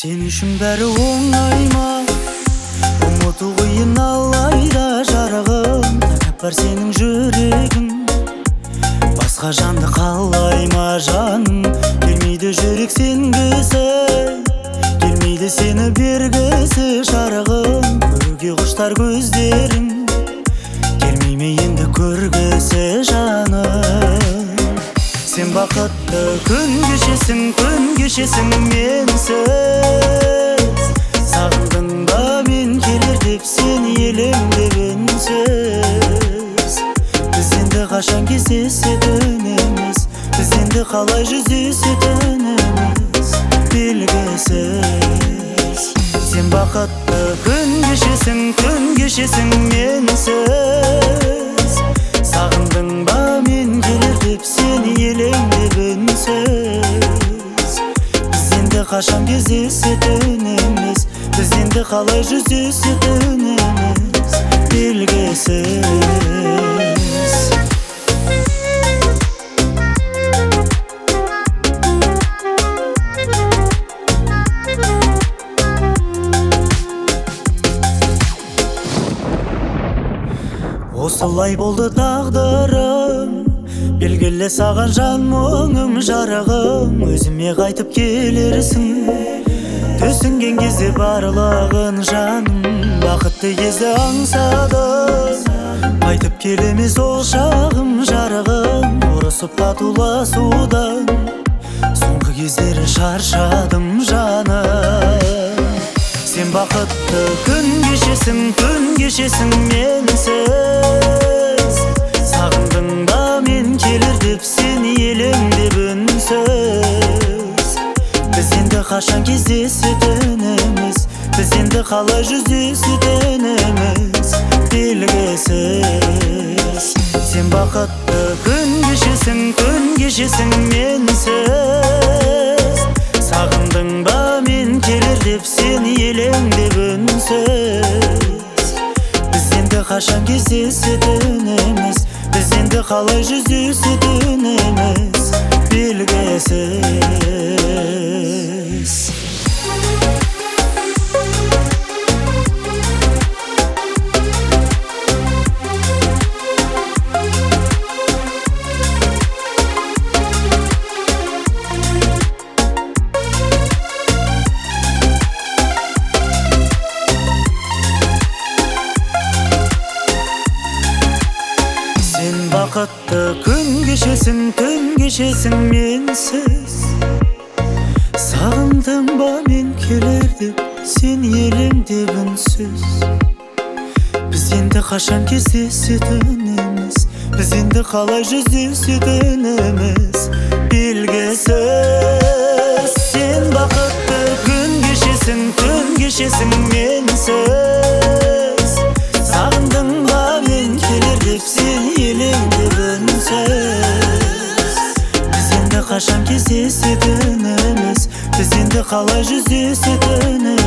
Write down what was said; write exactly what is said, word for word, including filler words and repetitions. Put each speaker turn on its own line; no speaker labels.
Sen үшін бәрі оңай ма? Ұмыту қиын алайда жарығым, тәкаппар сенің жүрегің. Басқа жанды қалай ма жаным? Келмейді жүрек сенгісі, келмейді сені бергісі жарығым. Көруге құштар көздерің, келмей ме енді көргісі жаным? Сен бақытты күн кешесің, күн кешесің менсіз. Сағындың ба мен келер деп сені елеңдеп үнсіз. Біз енді қашан кездесетініміз, біз енді қалай жүздесетініміз белгісіз. Сен бақытты күн кешесің, күн кешесің менсіз. Сағындың ба мен келер деп сені елеңдеп үнсіз. Біз енді қашан кездесетініміз, біз енді қалай жүздесетініміз белгісіз. Осылай болды тағдырым, белгілі саған жан мұңым жарығым. Өзіме қайтып келерсің, түсінген кезде барлығын жаным. Бақытты кезде аңсадым, қайтып келемес ол шағым жарығым. Ұрысып татуласудан соңғы кездері шаршадым жаным. Сен бақытты күн кешесің, күн кешесің менсіз. Сағындың ба мен келер деп сені елеңдеп үнсіз. Біз енді қашан кездесетініміз, біз енді қалай жүздесетініміз белгісіз. Сен бақытты күн кешесің, күн кешесің менсіз. Сағындың ба мен келер деп сені елеңдеп үнсіз. Біз енді қашан кездесетініміз, біз енді қалай жүздесетініміз белгісіз. Бақытты күн кешесің, түн кешесің менсіз. Сағындың ба мен келер деп сен елеңдеп үнсіз. Біз енді қашан кездесетініміз, біз енді қалай жүздесетініміз белгісіз. Сен бақытты күн кешесің, түн кешесің менсіз. Сағындың ба мен келер деп сен елеңдеп үнсіз. Біз енді қашан кездесетініміз, біз енді қалай жүздесетініміз